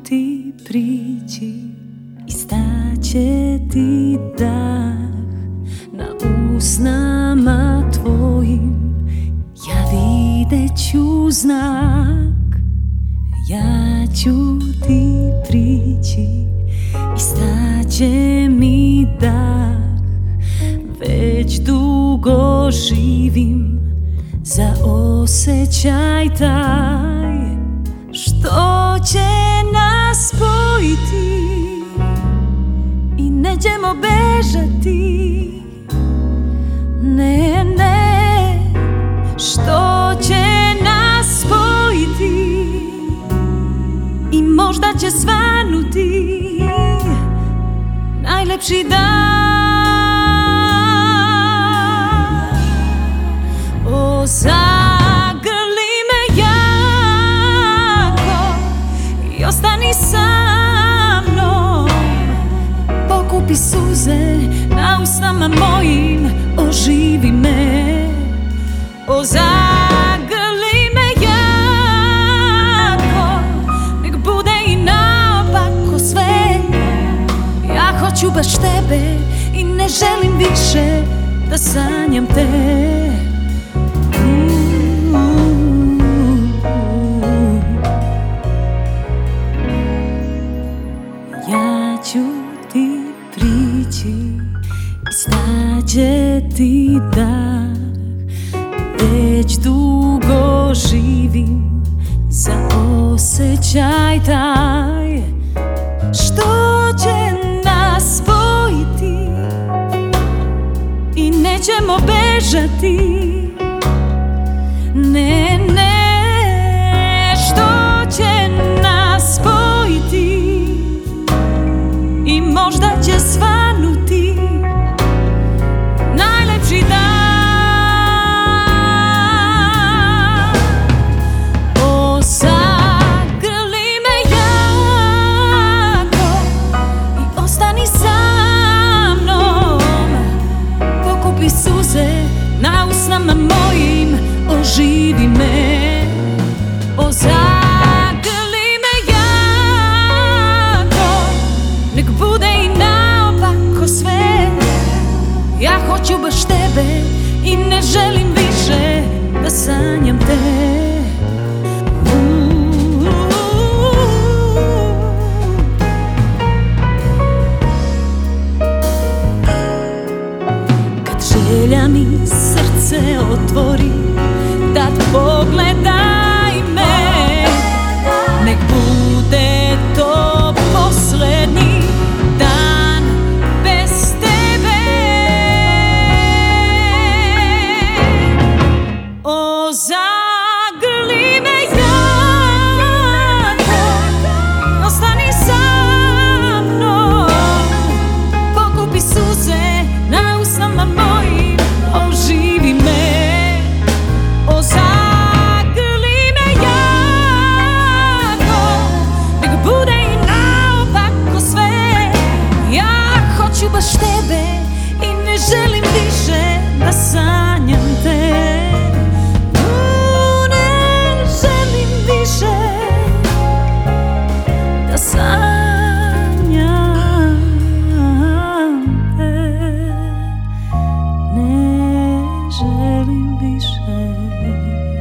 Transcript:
ti prići i staće ti dah na usnama tvojim. Ja videću znak, ja ću ti prići i staće mi dah. Već dugo živim za osjećaj taj što će nas spojiti i nećemo bežati. Ne, ne, što će nas spojiti i možda će svanuti najlepši dan. O, zagrli me jako i ostani sa mnom. Pokupi suze na usnama mojim, oživi me. O, zagrli me jako, nek bude i naopako sve. Ja hoću baš tebe i ne želim više da sanjam te. Ja ću ti prići i staće ti dah. Već dugo živim za osjećaj taj što će nas spojiti i nećemo bežati. Ne, ne, što će nas spojiti i možda će svanuti najlepši dan. O, zagrli me jako i ostani sa mnom. Pokupi suze na usnama mojim, oživi me. O, zagrli me jako, nek bude i naopako sve. Ja hoću baš tebe i ne želim više da sanjam te. Kad želja mi srce otvori, tad pogledaj me. Nek bude to poslednji dan bez tebe. O, zagrli me jako, ostani sa mnom. Pokupi suze na usnama mojim, oživi me. O, zagrli me jako, nek bude i naopako sve. Ja hoću baš tebe i ne želim više da sanjam te. Ne želim više da sanjam te. Ne želim više